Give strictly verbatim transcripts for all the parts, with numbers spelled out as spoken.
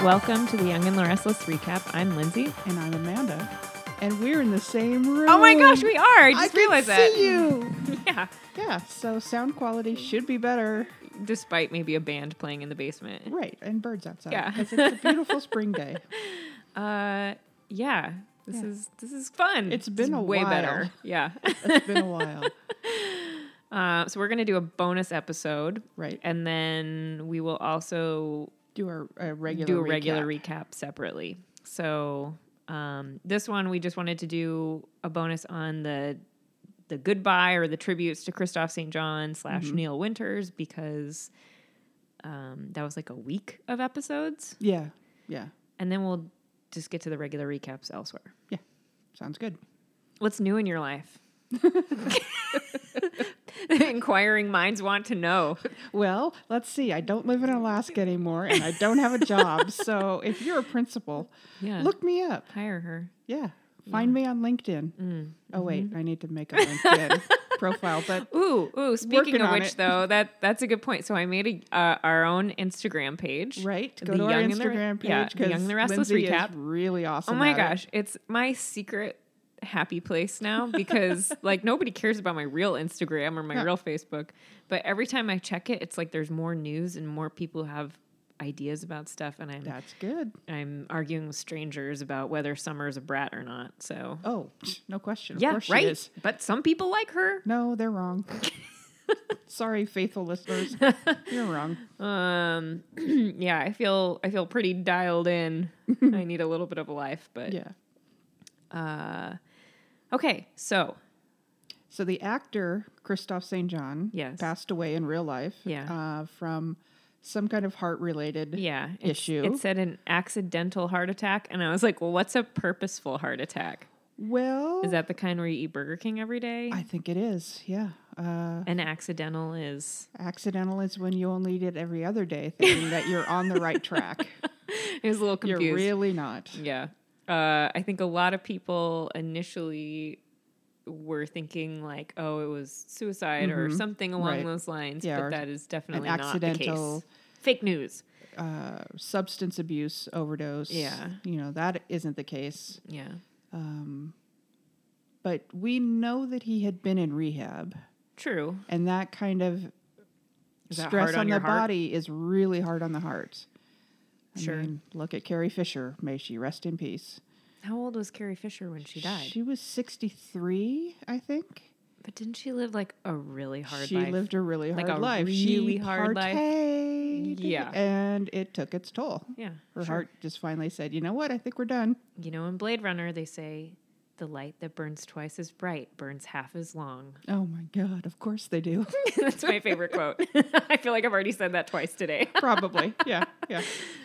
Welcome to the Young and the Restless recap. I'm Lindsay. And I'm Amanda. And we're in the same room. Oh my gosh, we are. I just I realized can that. see you. Yeah. Yeah, so sound quality should be better. Despite maybe a band playing in the basement. Right, and birds outside. Yeah. Because it's a beautiful spring day. Uh, yeah. This Yeah. is this is fun. It's been a way while. better. Yeah. It's been a while. Uh, so we're gonna do a bonus episode, Right. and then we will also Do our a regular do a recap. regular recap separately. So um, this one we just wanted to do a bonus on the the goodbye or the tributes to Christoph Saint John slash Mhm. Neil Winters, because um, that was like a week of episodes, Yeah, yeah. and then we'll just get to the regular recaps elsewhere. Sounds good. What's new in your life? Inquiring minds want to know. Well, let's see. I don't live in Alaska anymore, and I don't have a job. So if you're a principal, Yeah, look me up. hire her. Yeah. Find me on LinkedIn. Mm. Oh, wait. I need to make a LinkedIn profile. But Ooh, ooh. Speaking Working of on which, it. though, that that's a good point. So I made a, uh, our own Instagram page. right, go The to our Young and the- Instagram page. yeah, The Young and the Restless Lindsay recap. Is really awesome. Oh my at it. gosh, it's my secret happy place now because like nobody cares about my real Instagram or my No. real Facebook, but every time I check it, it's like there's more news and more people have ideas about stuff, and I'm That's good. I'm arguing with strangers about whether Summer's a brat or not. So Oh, no question. Of yeah, course she right. is. But some people like her. No, they're wrong. Sorry, faithful listeners. You're wrong. Um, yeah, I feel I feel pretty dialed in. I need a little bit of a life, but Yeah. uh, okay. So So the actor, Christoph Saint John, Yes. passed away in real life Yeah. uh, from some kind of heart-related yeah, it's- issue. It said an accidental heart attack, and I was like, well, what's a purposeful heart attack? Well, Is that the kind where you eat Burger King every day? I think it is, yeah. Uh, An accidental is. accidental is when you only eat it every other day, thinking that you're on the right track. I was a little confused. You're really not. Yeah. Uh, I think a lot of people initially were thinking like, oh, it was suicide or Mhm. something along Right. those lines, Yeah, but or that is definitely An not the accidental case. Fake news. uh, substance abuse overdose. Yeah. You know, that isn't the case. Yeah. Um, but we know that he had been in rehab, True. and that kind of Is that stress hard on, on the your heart? body is really hard on the heart. I Sure. mean, look at Carrie Fisher. May she rest in peace. How old was Carrie Fisher when she died? She was sixty-three, I think. But didn't she live like a really hard she life? lived a really Like hard a life. She really hard life? partayed, Yeah. and it took its toll. Yeah. Her sure. heart just finally said, "You know what? I think we're done." You know, in Blade Runner, they say the light that burns twice as bright burns half as long. Oh my God! Of course they do. That's my favorite quote. I feel like I've already said that twice today. Probably. Yeah. Yeah.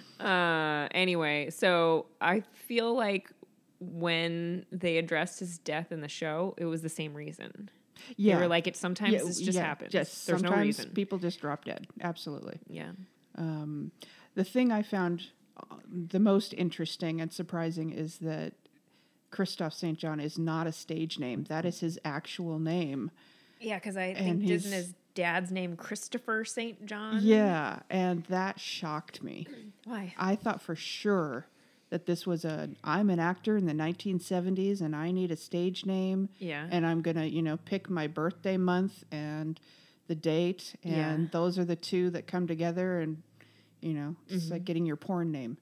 Uh, anyway, so I feel like when they addressed his death in the show, it was the same reason. Yeah. They were like, it sometimes Yeah, this just yeah, happens. Just There's sometimes no reason. people just drop dead. Absolutely. Yeah. Um, the thing I found uh, the most interesting and surprising is that Christoph Saint John is not a stage name. That is his actual name. Yeah, because I And think he's- isn't his dad's name Christopher Saint John? Yeah, and that shocked me. Why? I thought for sure that this was a I'm an actor in the nineteen seventies and I need a stage name Yeah. and I'm going to, you know, pick my birthday month and the date and Yeah. those are the two that come together and you know, it's Mm-hmm. like getting your porn name.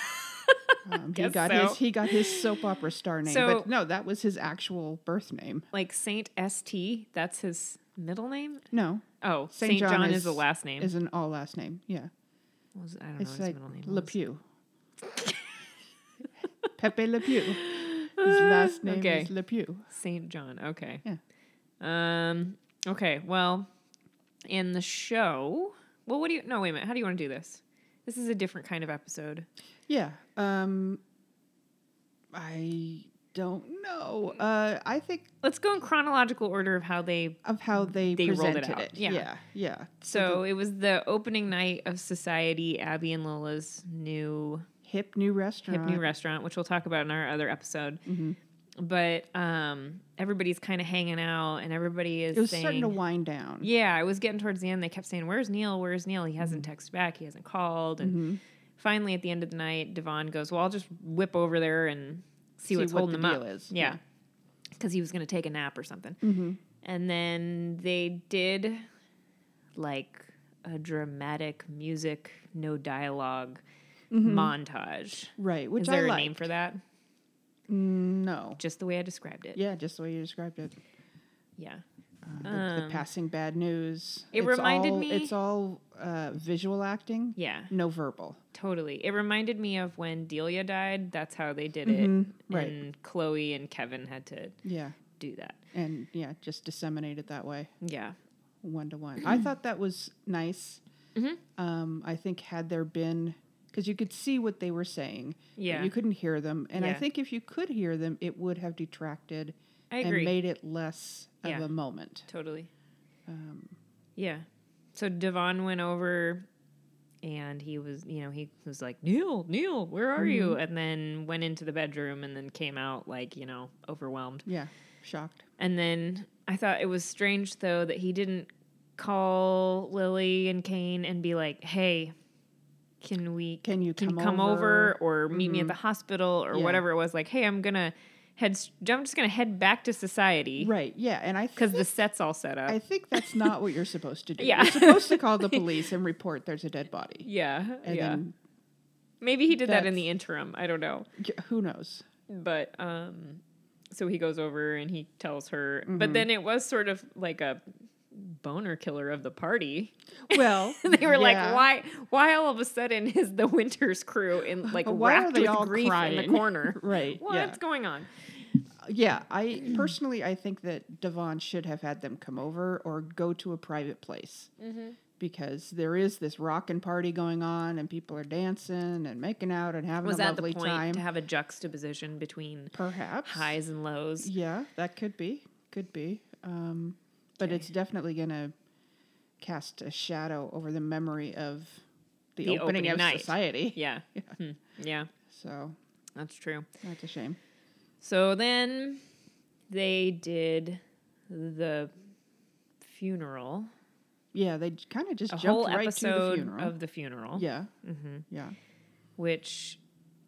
Um, he Guess got so. his he got his soap opera star name, So- but no, that was his actual birth name. Like Saint S T, that's his middle name? No, Oh, Saint Saint John John, is- is the last name. is an all last name. Yeah, What was- I don't it's know like what his middle name was. Lepew. Pepe Lepew. His last name Okay. is Lepew. Saint John. Okay. Yeah. Um. Okay. Well, in the show, well, what do you? No, wait a minute. How do you want to do this? This is a different kind of episode. Yeah. Um, I don't know. Uh, I think Let's go in chronological order of how they. of how they, They rolled it presented out. it. Yeah. Yeah. Yeah. So it was the opening night of Society, Abby and Lola's new hip new restaurant. hip new restaurant, which we'll talk about in our other episode. Mhm. But um, everybody's kind of hanging out, and everybody is It was saying, starting to wind down. yeah, I was getting towards the end. They kept saying, "Where's Neil? Where's Neil? He hasn't Mm-hmm. texted back. He hasn't called." And finally, at the end of the night, Devon goes, well, I'll just whip over there and see, See what's what holding the him deal up. is. Yeah. Yeah. Because he was going to take a nap or something. Mm-hmm. And then they did like a dramatic music, no dialogue Mm-hmm. montage. Right, which Is there I a liked. name for that? Mm, no. Just the way I described it. Yeah, just the way you described it. Yeah. Uh, the, Um, the passing bad news. it It's reminded all, me- It's all uh, visual acting, Yeah, no verbal. totally. It reminded me of when Delia died. That's how they did Mhm, it. right. And Chloe and Kevin had to Yeah, do that. and yeah, just disseminate it that way, Yeah. one to one. I thought that was nice. Mhm. Um, I think had there been, because you could see what they were saying, but Yeah. you couldn't hear them, and I Yeah. think if you could hear them, it would have detracted I and agree. made it less Yeah. of a moment. Totally. Um, Yeah. So Devon went over and he was, you know, he was like, Neil, Neil, where are you? Mm-hmm. And then went into the bedroom and then came out like, you know, overwhelmed. yeah, shocked. And then I thought it was strange, though, that he didn't call Lily and Kane and be like, hey, can we, Can you can come you come over? over, or meet me at Mhm. the hospital or Yeah. whatever it was? Like, hey, I'm going to head, I'm just going to head back to society. Right, yeah, and I Because think the set's all set up. I think that's not what you're supposed to do. Yeah. You're supposed to call the police and report there's a dead body. yeah. And yeah. then Maybe he did that in that's- the interim. I don't know. y- who knows? But um so he goes over and he tells her. Mm-hmm. But then it was sort of like a boner killer of the party. Well, They were yeah. like, why why all of a sudden is the Winters crew in like Why are wrapped they with all grief in crying? the corner? Right, What's yeah. going on? Yeah, I personally I think that Devon should have had them come over or go to a private place. Mm-hmm. Because there is this rockin' party going on and people are dancing and making out and having Was a that the lovely point time. to have a juxtaposition between Perhaps. highs and lows? Yeah, that could be. Could be. Um, but Okay. it's definitely going to cast a shadow over the memory of the, The opening, opening of night. society. Yeah. Yeah. Hmm. Yeah, So that's true. that's a shame. So then they did the funeral. Yeah, they kind of just A jumped whole right to the episode funeral. of the funeral. yeah, hmm yeah. Which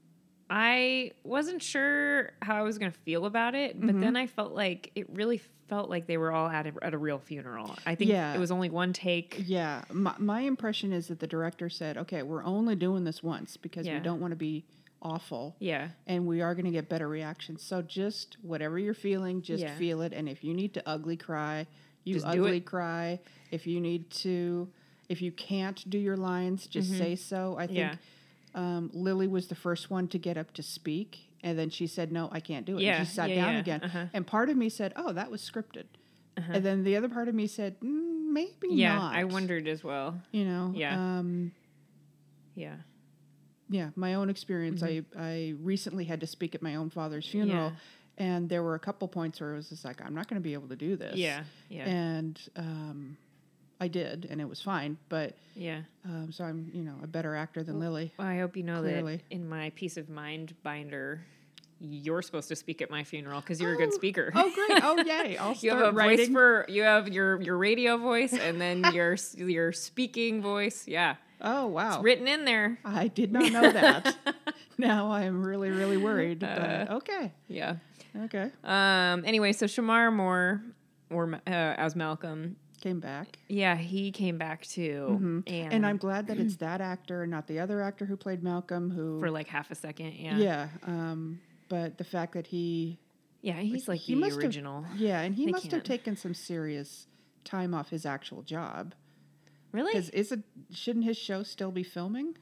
I wasn't sure how I was going to feel about it, but Mhm. then I felt like it really felt like they were all at a, at a real funeral. I think Yeah. it was only one take. Yeah, my, my impression is that the director said, okay, we're only doing this once because Yeah. we don't want to be awful. Yeah. And we are going to get better reactions. So just whatever you're feeling, just Yeah. feel it. And if you need to ugly cry, you Just do ugly it. cry. If you need to, if you can't do your lines, just Mhm. say so. I think Yeah. um, Lily was the first one to get up to speak. And then she said, no, I can't do it. Yeah, And she sat yeah, down yeah. again. Uh-huh. And part of me said, oh, that was scripted. Uh-huh. And then the other part of me said, mm, maybe Yeah, not. I wondered as well. You know? Yeah. Um, Yeah. yeah, my own experience. I, I recently had to speak at my own father's funeral. Mm-hmm. Yeah. And there were a couple points where it was just like, I'm not going to be able to do this. Yeah. Yeah. And um, I did, and it was fine. But yeah. um, so I'm, you know, a better actor than Lily. Well, I hope you know Clearly. that in my peace of mind binder, you're supposed to speak at my funeral because you're a good Oh, speaker. Oh, great! Oh, yay! I'll You have start a voice writing. for you have your your radio voice and then your your speaking voice. Yeah, Oh, wow! it's written in there. I did not know that. Now I'm really, really worried. Uh, but okay, Yeah. okay. Um. Anyway, so Shamar Moore, or uh, as Malcolm, Came back, yeah, he came back too, Mhm. and, and I'm glad that it's that actor and not the other actor who played Malcolm. Who, for like half a second. Yeah. yeah. Um, but the fact that he, Yeah. He's like He the must have- original. yeah, and he They must have can't. taken some serious time off his actual job. Really? Because is it shouldn't his show still be filming?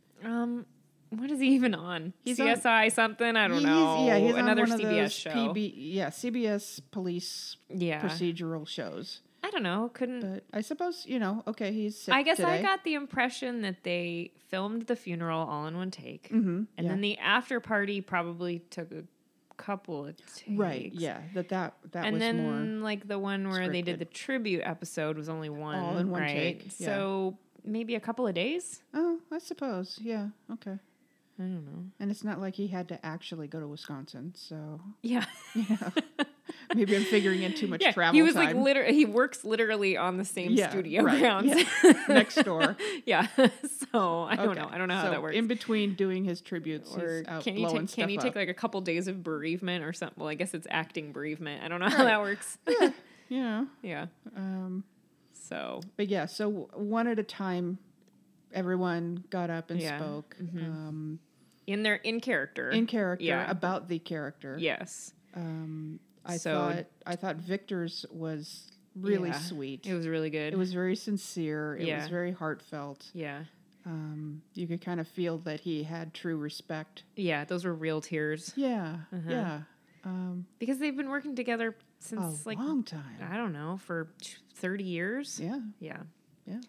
Um. What is he even on? He's C S I something? I don't He's- know. Yeah, he's Another on one C B S of those show. P B, yeah, C B S police yeah. procedural shows. I don't know. Couldn't. But I suppose you know. Okay, he's sick I guess today. I got the impression that they filmed the funeral all in one take, Mm-hmm. and yeah. then the after party probably took a couple of takes. Right. Yeah. That that that and was then more. like the one where they did scripted. the tribute episode was only one, All in one right? take, yeah. So maybe a couple of days. Oh, I suppose. Yeah. Okay. I don't know. And it's not like he had to actually go to Wisconsin. So Yeah. yeah. Maybe I'm figuring in too much Yeah, travel he was time. like literally. He works literally on the same Yeah, studio right, grounds yeah. Next door. Yeah, so I don't Okay. know. I don't know how So that works. in between doing his tributes, Or he's out can you blowing take can stuff you up. take like a couple days of bereavement or something? Well, I guess it's acting bereavement. I don't know how Right. that works. Yeah, you know. Yeah. Um, So but yeah, so one at a time, everyone got up and Yeah. spoke Mhm. um, in their in character. in character Yeah. about the character. Yes. Um, I So- thought I thought Victor's was really Yeah. sweet. It was really good. It was very sincere. It was Yeah. very heartfelt. Yeah. Um, you could kind of feel that he had true respect. Yeah. Those were real tears Yeah, Uh-huh. yeah. Um, because they've been working together a since like long time. I don't know for thirty years. Yeah, Yeah. yeah,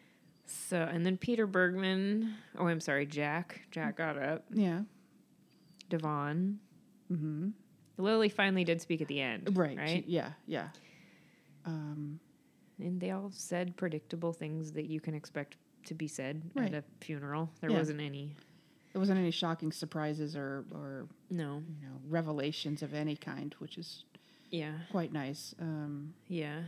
So and then Peter Bergman. Oh, I'm sorry, Jack. Jack got up. yeah. Devon. Mm-hmm. Lily finally did speak at the end. Right. Right. Yeah, yeah. Um, And they all said predictable things that you can expect to be said Right. at a funeral. There Yeah. wasn't any. there wasn't any shocking surprises or, or No. you know revelations of any kind, which is Yeah. quite nice. Um, Yeah.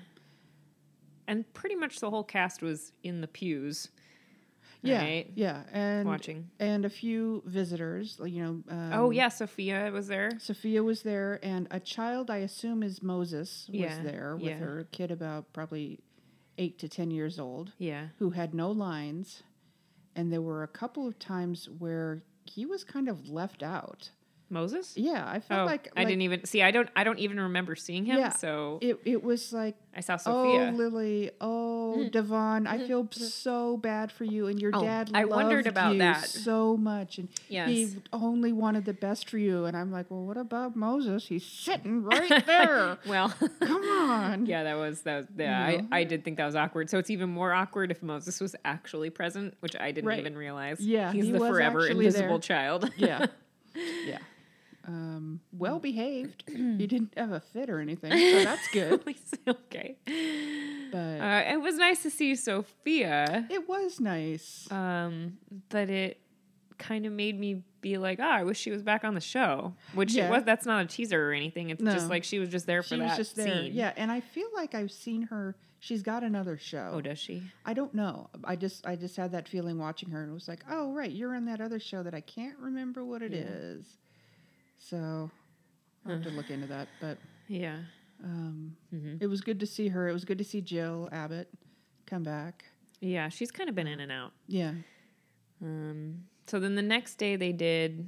And pretty much the whole cast was in the pews. yeah, Right? yeah, and Watching. and a few visitors. like, You know. Um, Oh, yeah. Sophia was there. Sophia was there, and a child I assume is Moses was Yeah, there with yeah. her kid about probably eight to ten years old, Yeah. who had no lines, and there were a couple of times where he was kind of left out. Moses? Yeah, I felt Oh, like, I like didn't even see. I don't. I don't even remember seeing him. Yeah. So it. It was like, I saw oh, Sophia. Lily, oh, Devon, I feel so bad for you, and your Oh, dad I loved wondered about you that. so much, and Yes. he only wanted the best for you. And I'm like, well, what about Moses? He's sitting right there. Well, Come on. yeah, that was that was yeah. You know? I, I did think that was awkward. So it's even more awkward if Moses was actually present, which I didn't Right. even realize. Yeah, he's he the was forever actually invisible there. child. Yeah. Yeah. Um, well behaved. He didn't have a fit or anything, so that's good. At least- okay. But Uh, it was nice to see Sophia, it was nice. um, but it kind of made me be like, oh, I wish she was back on the show. Which Yeah. it was. That's not a teaser or anything. It's No. just like she was just there for She that was just there. scene. Yeah, and I feel like I've seen her. She's got another show. Oh, does she? I don't know. I just I just had that feeling watching her, and it was like, oh right, you're on that other show that I can't remember what it is. Yeah. So I'll have to look into that. But Yeah. um, hmm it was good to see her. It was good to see Jill Abbott come back. Yeah, she's kind of been in and out. Yeah. Um, so then the next day they did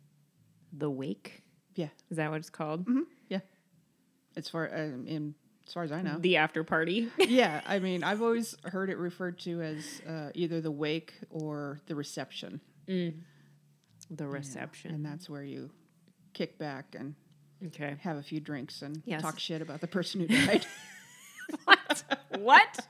the wake. Yeah. Is that what it's called? Mm-hmm. Yeah. As far um, in as far as I know. The after party. Yeah, I mean, I've always heard it referred to as uh, either the wake or the reception. Mm. The Yeah, reception. and that's where you kick back and Okay. have a few drinks and Yes. talk shit about the person who died. What? What?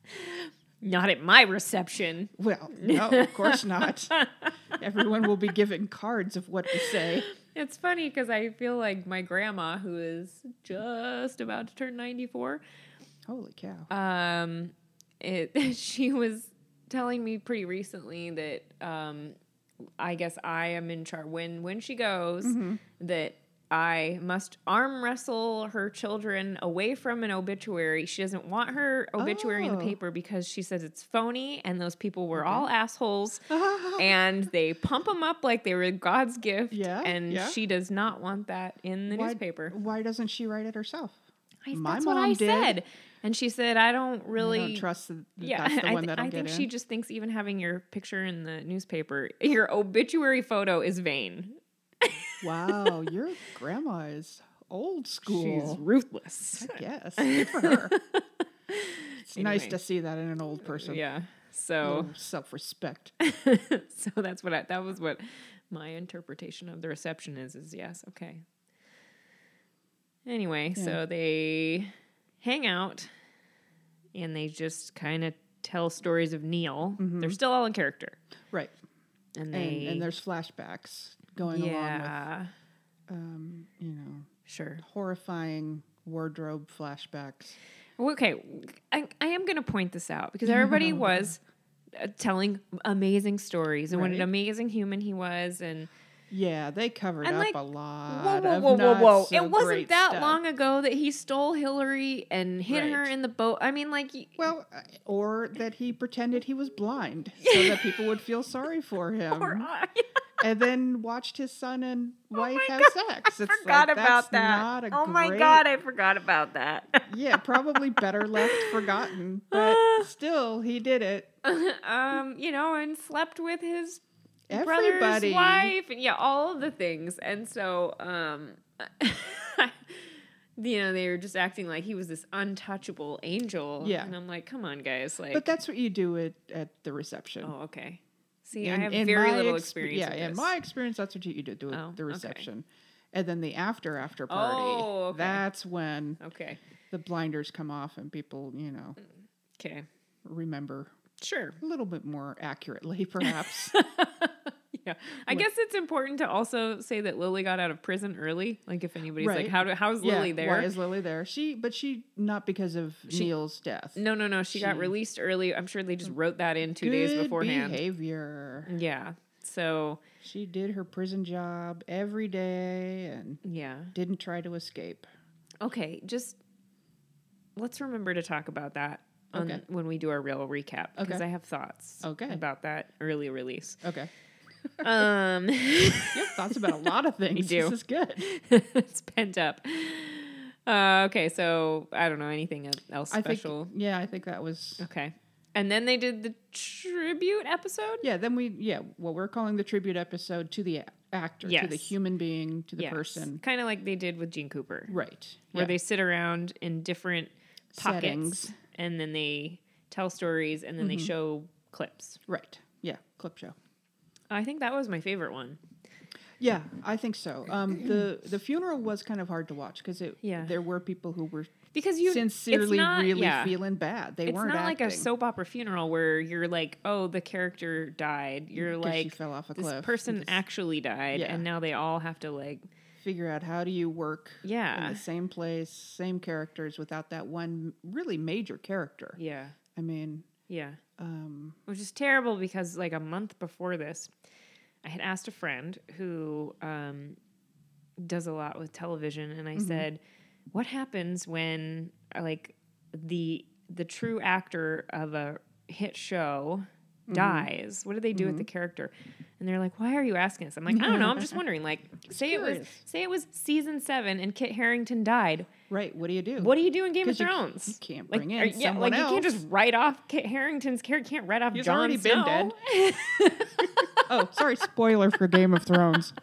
Not at my reception. Well, no, of course not. Everyone will be given cards of what to say. It's funny because I feel like my grandma, who is just about to turn ninety-four, Holy cow. um, it she was telling me pretty recently that um, I guess I am in charge when when she goes Mhm. that I must arm wrestle her children away from an obituary. She doesn't want her obituary in the Oh. paper because she says it's phony and those people were Okay. all assholes and they pump them up like they were God's gift. Yeah, And yeah. she does not want that in the why, newspaper. Why doesn't she write it herself? I, My that's what mom I did. said. And she said, I don't really I don't trust that yeah, that's the I, one th- that'll I get think in. she just thinks even having your picture in the newspaper, your obituary photo is vain. Wow, your grandma is old school. She's ruthless. I guess. Good for her. It's nice Anyway. to see that in an old person. Yeah. So Self-respect. so that's what I, that was what my interpretation of the reception is is yes, okay. Anyway, Yeah. so they hang out and they just kind of tell stories of Neil. Mhm. They're still all in character. Right. And And, they and there's flashbacks going yeah, along with, um, you know, sure. horrifying wardrobe flashbacks. Okay, I, I am going to point this out because everybody was uh, telling amazing stories and what an Right. amazing human he was, and Yeah, they covered And, up like, a lot. Whoa, whoa, of whoa, whoa, not whoa! so It wasn't great that stuff. long ago that he stole Hillary and hid her Right. in the boat. I mean, like, y- Well, uh, or that he pretended he was blind so that people would feel sorry for him. or I. And then watched his son and wife my have God, sex. I It's forgot like, about that's that. Not a oh my great- god, I forgot about that. Yeah, probably better left forgotten, but still, he did it. um, you know, and slept with his Everybody. brother's wife, and yeah, all of the things. And so, um, you know, they were just acting like he was this untouchable angel. Yeah. And I'm like, come on, guys. Like, But that's what you do at, at the reception. oh, okay. See, In- I have in very my little ex- experience. Yeah, with in this. my experience, that's what you do do at Oh, the okay. reception. And then the after after party. Oh, okay. That's when Okay. the blinders come off and people, you know, Okay. remember Sure. a little bit more accurately, perhaps. Yeah. I guess it's important to also say that Lily got out of prison early. Like, if anybody's like, Right. how do, how's yeah, Lily there? why is Lily there? She, but she not because of She- Neil's death. no, no, no. She, got She- released early. I'm sure they just wrote that in two days Good beforehand. behavior. Yeah. So, She did her prison job every day and yeah. didn't try to escape. Okay. Just let's remember to talk about that on, Okay. when we do our real recap. Because Okay. I have thoughts Okay. about that early release. Okay. Um, You have thoughts about a lot of things. do. This is good. it's pent up. Uh, okay. So, I don't know anything else I special. think, yeah, I think that was, Okay. And then they did the tribute episode? yeah, then we, yeah, what we're calling the tribute episode to the a- actor, to the Yes. human being, to the person. Kind of like they did with Gene Cooper. Right. Where yeah. they sit around in different pockets Settings. and then they tell stories and then they show clips. Right. Yeah, clip show. I think that was my favorite one. Yeah, I think so. Um, the the funeral was kind of hard to watch because it Yeah. there were people who were Because you sincerely it's not, really yeah. feeling bad. They It's weren't not like a acting soap opera funeral where you're like, oh, the character died. You're 'cause she like, fell off a this cliff. person This- actually died, Yeah. and now they all have to like, figure out how do you work Yeah. in the same place, same characters without that one really major character. yeah, I mean, yeah. um, Which is terrible because like a month before this, I had asked a friend who um, does a lot with television, and I said, "What happens when like the the true actor of a hit show dies? What do they do with the character?" And they're like, "Why are you asking us?" I'm like, "I don't know. I'm just wondering. Like, say it was curious. say it was season seven and Kit Harington died. right, what do you do? What do you do in Game of 'Cause you c- Thrones? you can't Like, bring in are- yeah, someone like you can't else. just write off Kit Harington's character. Can't write off He's Jon already been Snow. dead. Oh, sorry, spoiler for Game of Thrones.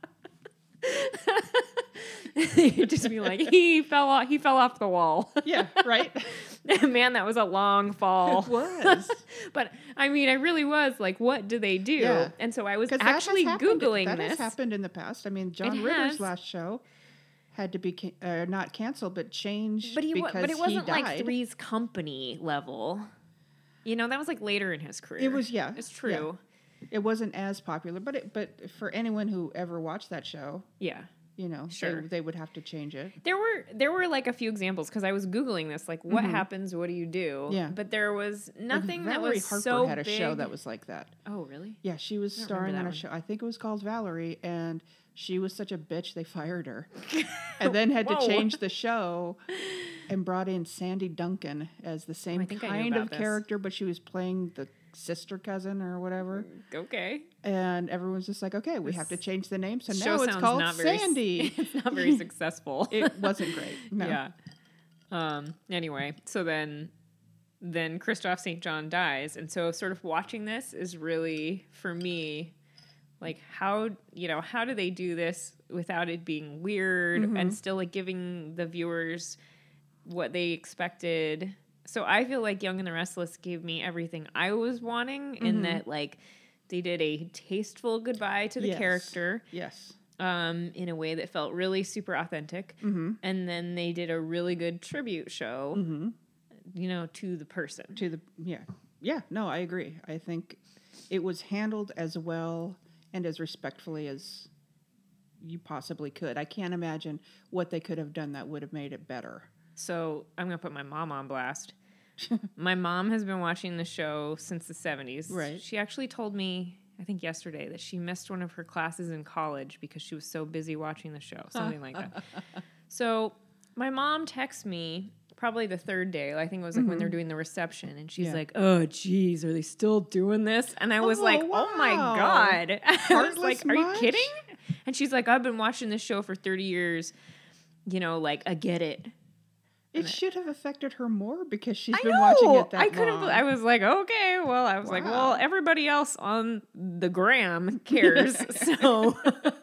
You'd just be like, he fell off. He fell off the wall. Yeah, right? Man, that was a long fall. It was. But I mean, I really was like, what do they do? Yeah. And so I was 'Cause that has actually happened- googling that this. has happened in the past. I mean, John It Ritter's has. last show had to be ca- uh, not canceled, but changed But he, wa- because but it wasn't he died. like Three's Company level. You know, that was like later in his career. It was, yeah, It's yeah. true. It wasn't as popular, but it, but for anyone who ever watched that show, Yeah. you know, Sure. they, they would have to change it. There were there were like a few examples because I was googling this, like what happens, what do you do? Mm-hmm. Yeah. But there was nothing like that Valerie was Harper so had a big. show that was like that. Oh, really? Yeah, she was don't starring on remember a that show. I think it was called Valerie, and she was such a bitch they fired her, and then had to Whoa. change the show, and brought in Sandy Duncan as the same I think I knew kind about of this. character, but she was playing the sister cousin or whatever. Okay. And everyone's just like, okay, we have to change the name, so Show now it's sounds called not very s- Sandy. it's not very successful. It wasn't great. No. Yeah. Um. Anyway, so then, then Christoph Saint John dies, and so sort of watching this is really for me, like how you know how do they do this without it being weird Mm-hmm. and still like giving the viewers what they expected. So I feel like Young and the Restless gave me everything I was wanting in that like they did a tasteful goodbye to the Yes. character Yes. um, in a way that felt really super authentic. Mm-hmm. And then they did a really good tribute show, Mm-hmm. you know, to the person. To the yeah yeah no, I agree. I think it was handled as well and as respectfully as you possibly could. I can't imagine what they could have done that would have made it better. So I'm going to put my mom on blast. My mom has been watching the show since the seventies. Right. She actually told me I think yesterday, that she missed one of her classes in college because she was so busy watching the show, something like that. So my mom texts me probably the third day. I think it was like Mm-hmm. when they're doing the reception, and she's Yeah. like, "Oh, geez, are they still doing this?" And I was Oh, like, "Oh my wow. god!" I was Heartless like, "Are you much? kidding?" And she's like, "I've been watching this show for thirty years. You know, like I get it." It should have affected her more because she's I been know. watching it that I couldn't. long. bel- I was like, okay, well, I was like, well, Wow. everybody else on the gram cares, so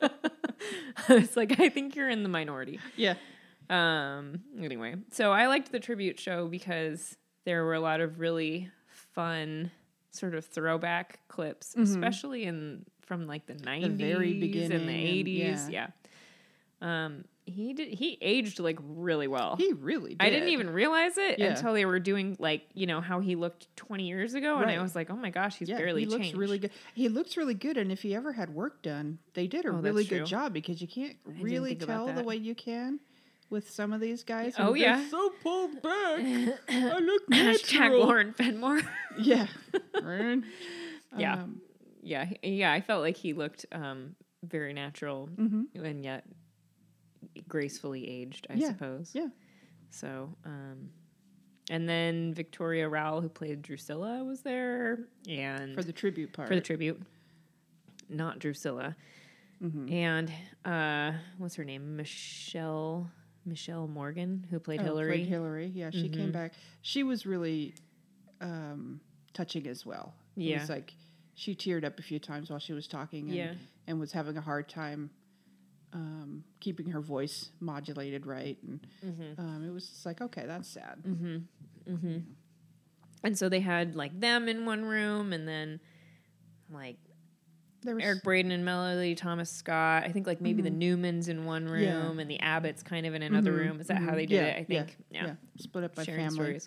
it's like I think you're in the minority. yeah. Um. Anyway, so I liked the tribute show because there were a lot of really fun sort of throwback clips, Mhm. especially in from like the nineties, very and beginning the and- eighties. yeah. Yeah. Um. He did. He aged like really well. He really did. I didn't even realize it Yeah. until they were doing like, you know, how he looked twenty years ago. And Right. I was like, oh my gosh, he's yeah, barely he looks changed. really good. He looks really good, and if he ever had work done, they did a Oh, that's really good true. job because you can't didn't really think about tell the that. way you can with some of these guys. Oh, who they're yeah. so pulled back. I look Hashtag natural. Lauren Fenmore. Yeah, right. Yeah. Um, yeah. he- Yeah. I felt like he looked um, very natural mhm. and yet gracefully aged, I Yeah. suppose. Yeah. So, um, and then Victoria Rowell, who played Drusilla, was there. And For the tribute part. for the tribute, not Drusilla. Mhm. And uh, what's her name? Michelle Michelle Morgan, who played Oh, Hillary. Played Hillary. Yeah, she came Mhm. back. She was really um, touching as well. It Yeah. was like she teared up a few times while she was talking and, Yeah. and was having a hard time um, keeping her voice modulated right. And Mm-hmm. um, it was just like, okay, that's sad. Mm-hmm. Mm-hmm. And so they had like them in one room, and then like There was Eric Braeden and Melody Thomas Scott. I think like maybe the Newmans in one room, Yeah. and the Abbotts kind of in another Mhm, room. Is that how mhm. they did Yeah, it? I think. yeah, yeah. Split up by Sharing family. stories.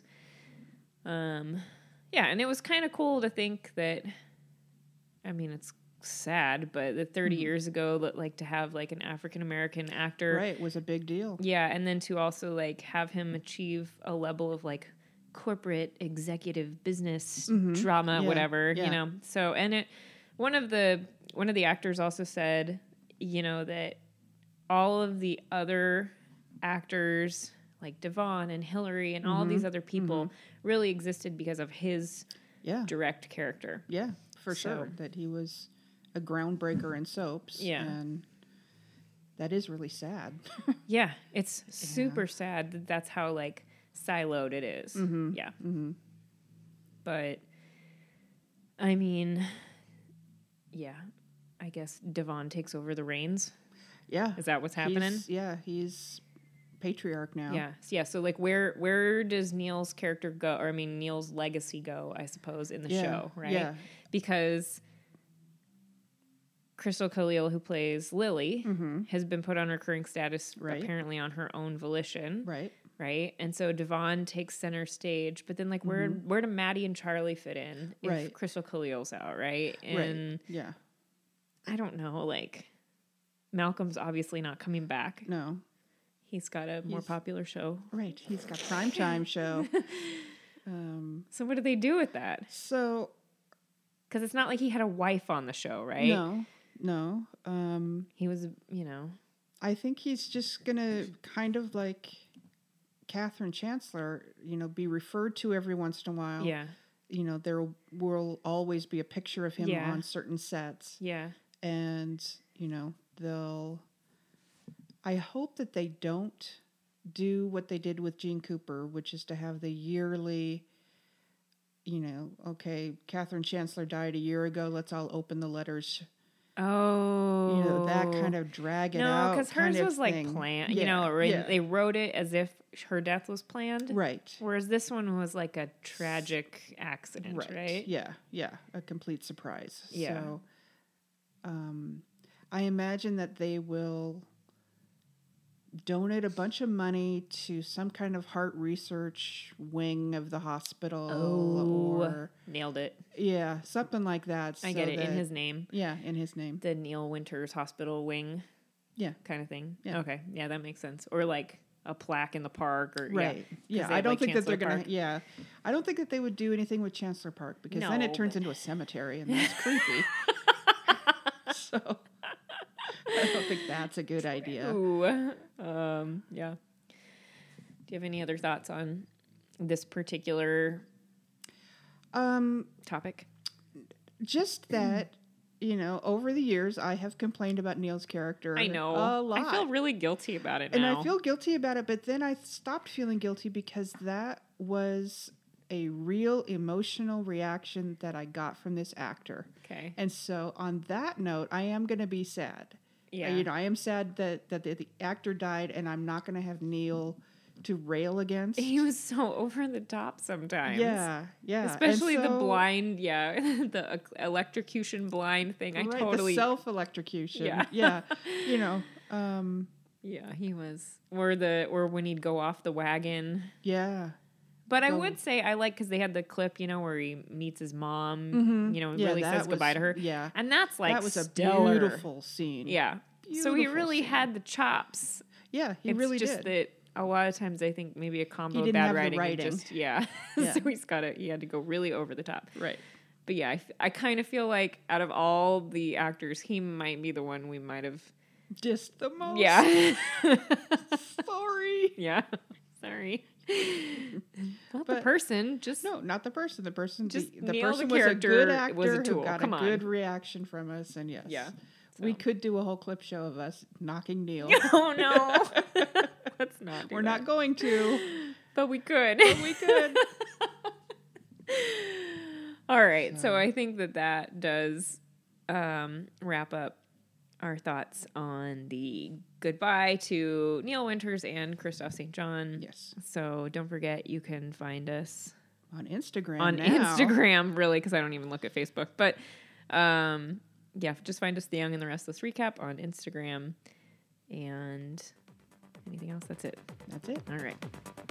Um, yeah, and it was kind of cool to think that. I mean, it's sad, but that thirty Mhm. years ago, that like to have like an African American actor, Right, was a big deal. yeah, and then to also like have him achieve a level of like corporate executive business Mhm. drama, Yeah, whatever, yeah. you know. So, and it one of the one of the actors also said, you know, that all of the other actors like Devon and Hillary and all of Mhm, these other people really existed because of his Yeah, direct character. yeah, for So- sure. That he was a groundbreaker in soaps. Yeah. And that is really sad. Yeah, it's super sad that that's how like siloed it is. Mhm. Yeah, hmm but I mean, yeah, I guess Devon takes over the reins. Yeah. Is that what's happening? He's, yeah, he's patriarch now. Yeah, so, yeah. So like, where where does Neil's character go? Or I mean, Neil's legacy go? I suppose in the Yeah, show, right? yeah. Because Crystal Khalil, who plays Lily, hmm has been put on recurring status Right. apparently on her own volition. Right. Right, and so Devon takes center stage, but then like where where do Maddie and Charlie fit in if Right. Crystal Khalil's out, right? And right. Yeah. I don't know, like Malcolm's obviously not coming back. No. He's got a more He's- popular show. Right. He's got primetime show. Um, So what do they do with that? so Because it's not like he had a wife on the show, right? no, no. Um, He was, you know, I think he's just gonna kind of like Catherine Chancellor, you know, be referred to every once in a while. yeah, You know, there will always be a picture of him Yeah. on certain sets, yeah, and you know they'll. I hope that they don't do what they did with Gene Cooper, which is to have the yearly. You know, okay, Catherine Chancellor died a year ago. Let's all open the letters. oh, You know, that kind of drag it no, out. because kind hers of was like thing. planned. You Yeah, know, or yeah. they wrote it as if her death was planned. Right. Whereas this one was like a tragic accident, right? Right. Yeah. Yeah. A complete surprise. Yeah. So, um, I imagine that they will donate a bunch of money to some kind of heart research wing of the hospital. Oh, Or, nailed it. yeah, something like that. I so get it in that- his name. Yeah, in his name. The Neil Winters Hospital Wing Yeah. kind of thing. Yeah. Okay. Yeah, that makes sense. Or like a plaque in the park or Right. yeah. Yeah. they I have, don't like, think that they're Chancellor going Park. to, yeah. I don't think that they would do anything with Chancellor Park because then No, it turns but- into a cemetery and that's creepy. So I don't think that's a good idea. Ooh. Um, yeah. Do you have any other thoughts on this particular Um, topic? just that, you know, over the years, I have complained about Neil's character. I know. a lot. I feel really guilty about it and now. I feel guilty about it, but then I stopped feeling guilty because that was a real emotional reaction that I got from this actor. Okay. And so on that note, I am going to be sad. Yeah. Uh, you know, I am sad that, that the, the actor died, and I'm not going to have Neil to rail against. He was so over the top sometimes. Yeah, yeah. Especially And the so- blind, yeah, the uh, electrocution blind thing. I right, totally, the self-electrocution. Yeah. Yeah. You know, um, yeah, he was, or the, or when he'd go off the wagon. yeah. But I Go- would say I like because they had the clip, you know, where he meets his mom. Mhm. You know, Yeah, really that says was- goodbye to her. Yeah. And that's like that was a stellar. beautiful scene. Yeah. So he Beautiful really scene. had the chops. Yeah, he it's really just did. that a lot of times I think maybe a combo He of didn't bad have the writing, and writing. just yeah. Yeah. So he's got to he had to go really over the top. Right. But yeah, I, f- I kind of feel like out of all the actors, he might be the one we might have. Just the most. Yeah. Sorry. Yeah. Sorry. Not the But- person. Just No, not the person. The person. Just the, the Neil, the person was a character, good actor was a who tool. got Come a on. good reaction from us, and yes, Yeah. we So. could do a whole clip show of us knocking Neil. Oh no. Let's not. Do We're that. not going to. But we could. But we could. All right. So. So. I think that that does um, wrap up our thoughts on the goodbye to Neil Winters and Christoph Saint John. Yes. So don't forget, you can find us On Instagram. on now. Instagram, really, because I don't even look at Facebook. But um, yeah, just find us The Young and the Restless Recap on Instagram. And anything else? That's it. That's it. All right.